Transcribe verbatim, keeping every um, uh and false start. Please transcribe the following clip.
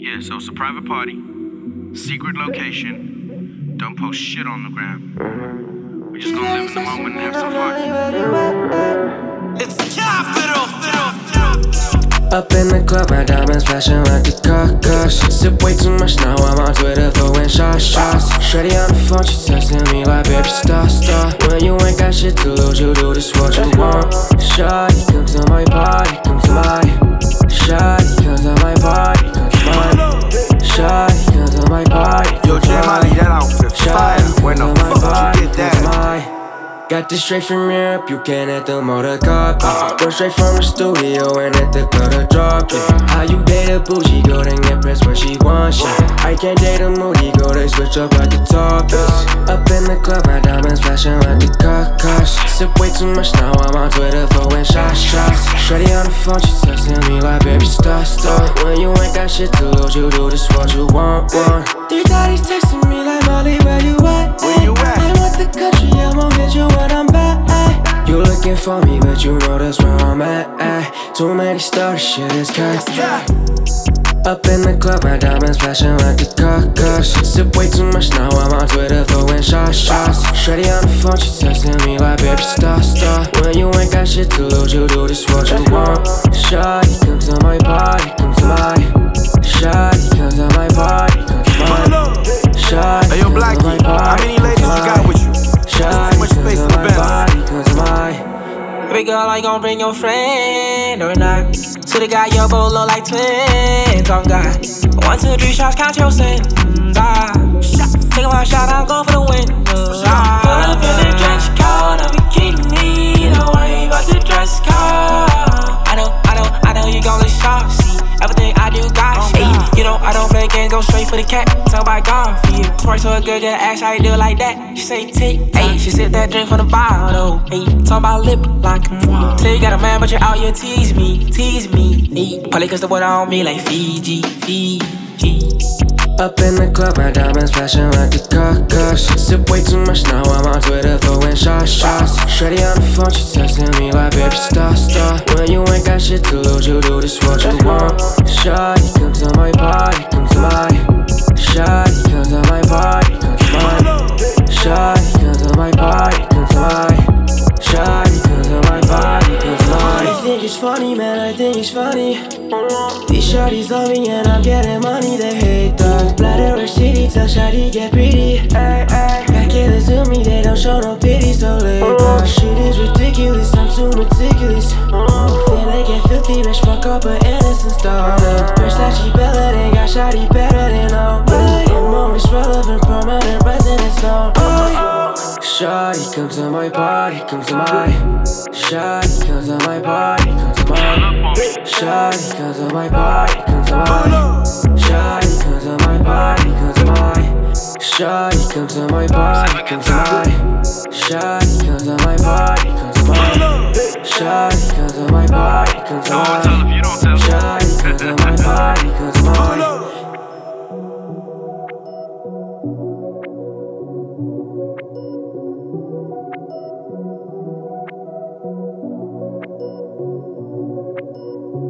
Yeah, so it's a private party, secret location, don't post shit on the gram. We just gonna live in the moment and have some fun. It's capital, Up in the club, my diamonds flashing like the caucus. Sip way too much now, I'm on Twitter throwing shot shots. Shreddy on the phone, she texting me like baby star star. When you ain't got shit to lose, you do this what you want. Shawty, come to my party, come to my. Shawty, come to my party, come to my. Shawty, come to my party. Yo, J Molly, that outfit fire. When the fuck you get that? Got this straight from Europe, you can hit the motor car. Go straight from the studio and hit the club to drop it. How you date a bougie, go then get pressed when she wants shit. I can't date a moody, go they switch up like the topics. Up in the club, my diamonds flashing like the caucus. Sip way too much now, I'm on Twitter throwing shot shots. Shreddy on the phone, she texting me like baby star star. When you ain't got shit to lose, you do this what you want, want. Three daddies texting me like Molly, where you at? Where you at? I'm at the country, I'm gon' hit you when I'm back. You looking for me, but you know that's where I'm at. Too many stars, shit is cut. Up in the club, my diamonds flashing like the caucus. Sip way too much now, I'm on Twitter throwing shot shots. Shreddy on the phone, she texting me like baby star star. When you ain't got shit to lose, you do this what you want. Shawty, come to my party, come to my. Shawty, come to my party, come to my. Shawty, hey, yo, Blackie, how many ladies you got with you? Shawty, too much space in the Benz. come to my. Baby girl, are you gon' bring your friend or not? To the guy, your both look like twins, on God. One, two, three shots, count your sins, ah. Take one shot, I'm going for the win, ah. Pull up in the trench coat, I'm bikini. Don't worry about the dress code. I know, I know, I know you gon' look sharp, see. Everything I do got shit. You know I don't play games, go straight for the cat. Tell my God for you. Twerk to a good, good ass, how you do it like that? She say tick, ayy. She sip that drink from the bottle, ayy. Talk about lip lock. Say you got a man, but you're out, you tease me, tease me, ayy. Probably cause the water on me like Fiji, Fiji. Up in the club, my diamonds flashing like the caucus. Sip way too much now, I'm on Twitter throwing shot shots. Shreddy on the phone, she texting me like baby star star. When you ain't got shit to lose, you do this what you want. Shawty, come to my party, come to my. Shawty, come to my party, come to my. Shawty, come to my party, come to my. Shawty, come to my party, come to my. I think it's funny, man, I think it's funny. These shawties love me and I'm getting money, they hate that. Bladder or city, tell shawty get pretty. Back killers to me, they don't show no pity, so late back. Shit is ridiculous, I'm too meticulous. Feel like get filthy, bitch, fuck up an innocent star. Versace Bella, they got shawty better than nobody. I'm always relevant, permanent residence, no. Shawty, come to my party, come to my. Shawty, come to my party, come to my. Shawty, come to my party, come to my. Shawty, come to my party, come to my. Shawty, come to my party, come to my. Shawty, come to my party, come to my. Shawty, come to my party, come to my.